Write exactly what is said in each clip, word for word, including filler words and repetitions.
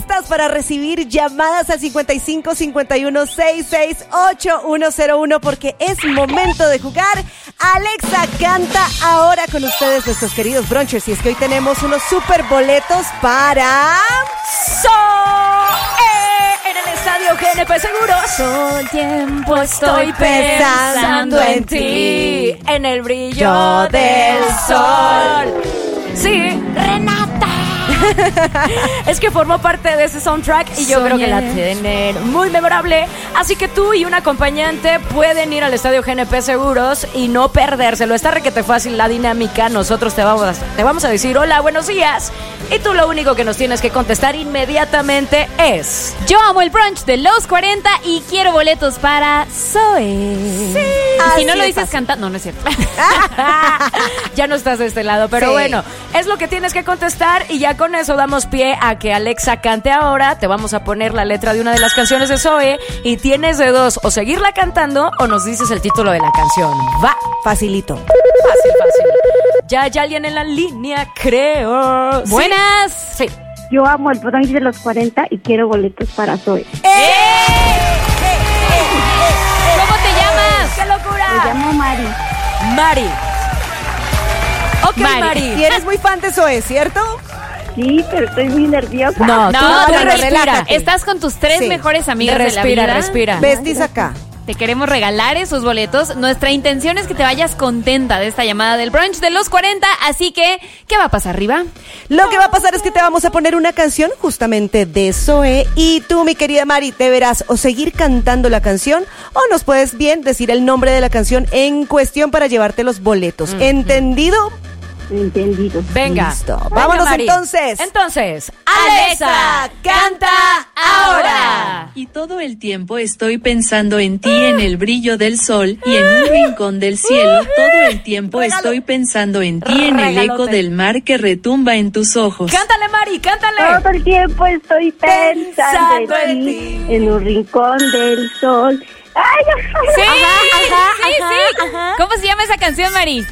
listas para recibir llamadas al cincuenta y cinco cincuenta y uno sesenta y seis ochenta y uno cero uno porque es momento de jugar. Alexa canta ahora con ustedes, nuestros queridos brunchers. Y es que hoy tenemos unos super boletos para Zoe en el estadio G N P Seguros. Todo el tiempo estoy pensando en ti, en el brillo del sol. Sí, Renata. Es que formó parte de ese soundtrack y yo Soñé. creo que la tienen muy memorable. Así que tú y un acompañante pueden ir al estadio G N P Seguros y no perdérselo. Está requete fácil la dinámica. Nosotros te vamos, a, te vamos a decir hola, buenos días. Y tú lo único que nos tienes que contestar inmediatamente es: yo amo el brunch de los cuarenta y quiero boletos para Zoe. Sí. Y si no lo dices fácil. cantando, no, no es cierto. Ya no estás de este lado, pero Sí. bueno, es lo que tienes que contestar y ya con eso damos pie a que Alexa cante ahora. Te vamos a poner la letra de una de las canciones de Zoe y tienes de dos: o seguirla cantando o nos dices el título de la canción. Va, facilito. fácil, fácil. Ya hay alguien en la línea, creo. ¿Sí? Buenas. Sí. Yo amo el brunch de los cuarenta y quiero boletos para Zoe. ¡Eh! ¿Cómo te llamas? ¡Qué locura! Me llamo Mari. Mari. Ok, Mari. Mari. Y eres muy fan de Zoe, ¿cierto? Sí, pero estoy muy nerviosa. No, No, tú, no, tú no, respira. relájate. Estás con tus tres Sí. mejores amigas Respira, de la vida. respira. Besties acá. Te queremos regalar esos boletos. Nuestra intención es que te vayas contenta de esta llamada del brunch de los cuarenta. Así que, ¿qué va a pasar, arriba? Lo que va a pasar es que te vamos a poner una canción justamente de Zoe y tú, mi querida Mari, deberás o seguir cantando la canción o nos puedes bien decir el nombre de la canción en cuestión para llevarte los boletos. ¿Entendido? Entendido. Venga. Listo. Venga, Vámonos Mari. entonces. Entonces, Alexa, canta ahora. Y todo el tiempo estoy pensando en ti en el brillo del sol y en un rincón del cielo. Todo el tiempo estoy pensando en ti en el eco Regalote. del mar que retumba en tus ojos. cántale, Mari, cántale. Todo el tiempo estoy pensando, Pensando en en ti. ti, en un rincón del sol. ¡Ay, Sí, ajá, sí, ajá, sí. ajá. ¿Cómo se llama esa canción, Mari?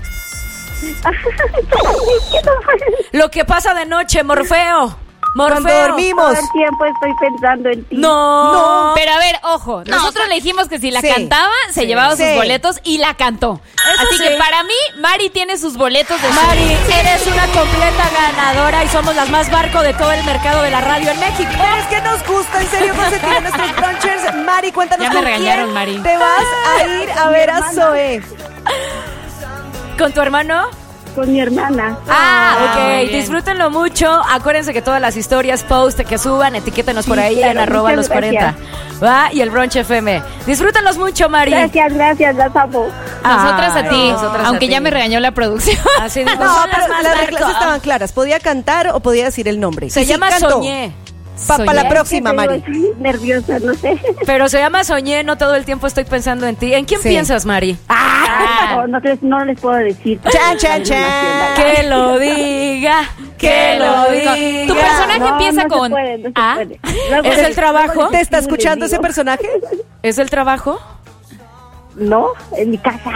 Lo que pasa de noche, Morfeo. Morfeo. Cuando dormimos. Todo el tiempo estoy pensando en ti. No. No. Pero a ver, ojo, nosotros le dijimos que si la Sí. cantaba, se Sí. llevaba sus Sí. boletos y la cantó. Eso Así sí. que para mí, Mari tiene sus boletos de Mari, eres una completa ganadora y somos las más barco de todo el mercado de la radio en México. Pero es que nos gusta, en serio, consentir a nuestros brunchers. Mari, cuéntanos Ya me con regañaron, quién Mari. te vas a ir a ver a Zoe. ¿Con tu hermano? Con mi hermana. Ah, Ah, ok. muy bien. Disfrútenlo mucho. Acuérdense que todas las historias, post que suban, etiquétenos por Sí, ahí claro, en arroba muchas los cuarenta. Va, y el brunch F M. Disfrútenlos mucho, Mari. Gracias, gracias, las amo. Nosotras a Ay, ti, nosotras a aunque ti. ya me regañó la producción. Así dijo, No, son las pero más las barco. reglas estaban claras. Podía cantar o podía decir el nombre. Se Y sí llama cantó. Soñé. Pa- Para la Soñé. próxima, Te digo, Mari. Estoy nerviosa, no sé. Pero se llama Soñé, no todo el tiempo estoy pensando en ti. ¿En quién Sí. piensas, Mari? No, no, les, no les puedo decir. Chan, chan, chan. Que lo diga, que lo diga. Tu personaje No, empieza no con se puede, no se A. puede. Luego ¿Es les- el trabajo? luego les ¿Te está digo, les escuchando ese digo. personaje? ¿Es el trabajo? No, en mi casa.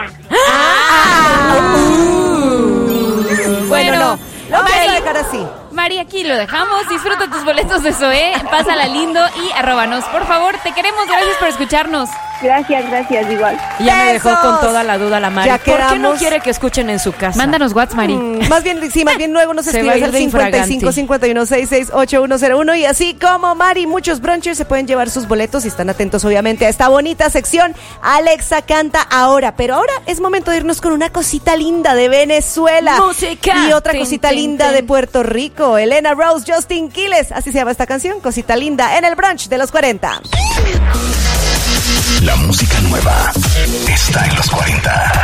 Bueno, no. Lo vamos Mari, a dejar así. Mari, aquí lo dejamos. Disfruta tus boletos de Zoe. Pásala lindo y arróbanos. Por favor, te queremos. Gracias por escucharnos. Gracias, gracias, igual. Y ya me dejó ¡Besos! con toda la duda la Mari. Ya ¿Por qué no quedamos. quiere que escuchen en su casa? Mándanos WhatsApp, Mari. Mm, Más bien, sí, más bien luego nos Se va a escribes ir al de cincuenta y cinco infraganti. cincuenta y uno sesenta y seis ochenta y uno cero uno y así como Mari, muchos brunchers se pueden llevar sus boletos y están atentos obviamente a esta bonita sección. Alexa canta ahora, pero ahora es momento de irnos con una cosita linda de Venezuela. Música. Y otra Tin, cosita tin, linda tin. de Puerto Rico. Elena Rose, Justin Quiles, así se llama esta canción, cosita linda, en el brunch de los cuarenta. La música nueva está en los cuarenta.